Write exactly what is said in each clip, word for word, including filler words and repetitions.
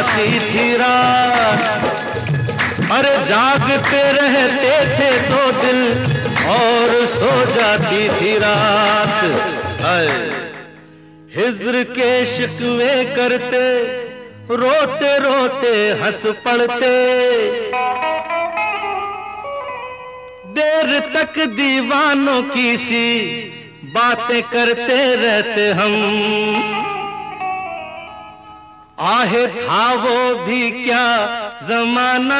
आती थी रात, अरे जागते रहते थे तो दिल और सो जाती थी रात। हिज्र के शिकवे करते, रोते रोते हंस पड़ते, देर तक दीवानों की सी बातें करते रहते हम। आहे था वो भी क्या जमाना,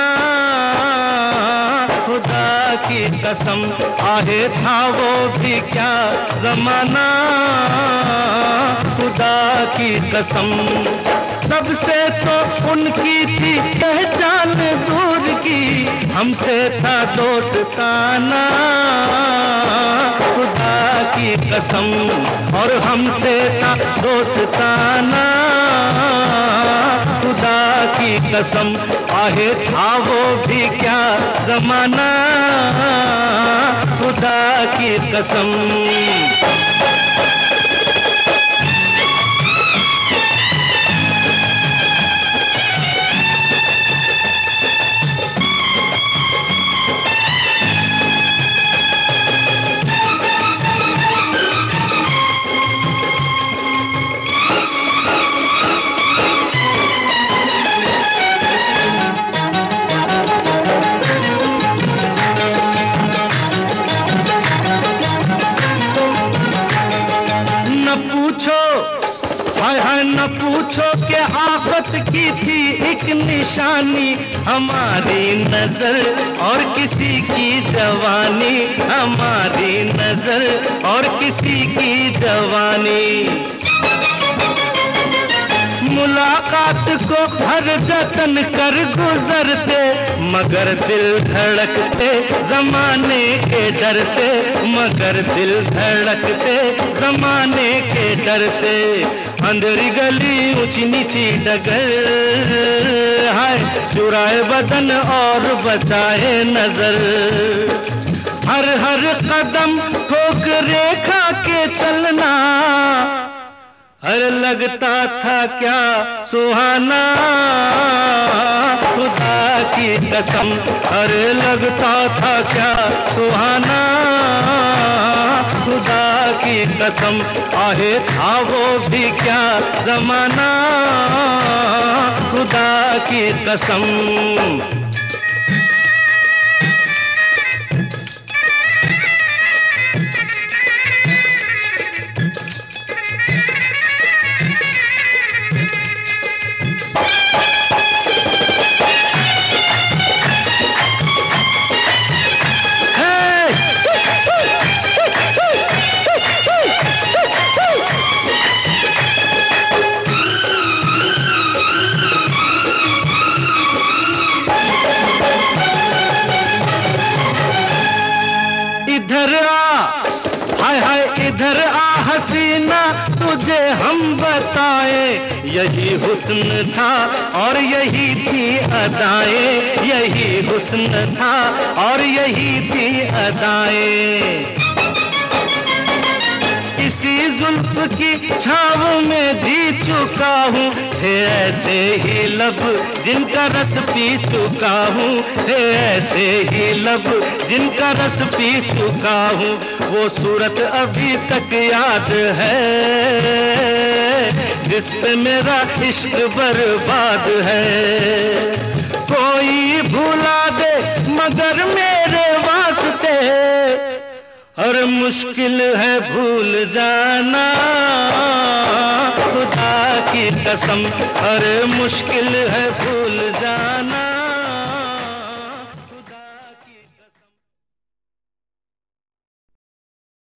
खुदा की कसम, आहे था वो भी क्या जमाना, खुदा की कसम। सबसे तो उनकी थी पहचान दूर की, हमसे था दोस्ताना, खुदा की कसम, और हमसे था दोस्ताना, खुदा की कसम। आहे था वो भी क्या जमाना, खुदा की कसम। हाय हाय न पूछो कि आफत की थी एक निशानी, हमारी नजर और किसी की जवानी, हमारी नजर और किसी की जवानी। मुलाकात को हर जतन कर गुजरते, मगर दिल धड़कते जमाने के डर से, मगर दिल धड़कते जमाने के डर से। अंधेरी गली ऊंची नीची डगर, हाय चुराए बदन और बचाए नजर। हर हर कदम ठोकरे खा के चलना, हर लगता था क्या सुहाना, खुदा की कसम, हर लगता था क्या सुहाना, खुदा की कसम। आहे था वो भी क्या जमाना, खुदा की कसम। इधर आ, हाय हाय इधर आ हसीना, तुझे हम बताए, यही हुस्न था और यही थी अदाएं, यही हुस्न था और यही थी अदाएं। इसी जुल्फ की छाव में जी चुका हूँ, थे ऐसे ही लब जिनका रस पी चुका हूँ, थे ऐसे ही लब जिनका रस पी चुका हूँ। वो सूरत अभी तक याद है, जिस पे मेरा इश्क बर्बाद है। कोई भुला दे मगर मेरे वास्ते, और मुश्किल है भूल जाना, खुदा की कसम, और मुश्किल है भूल जाना।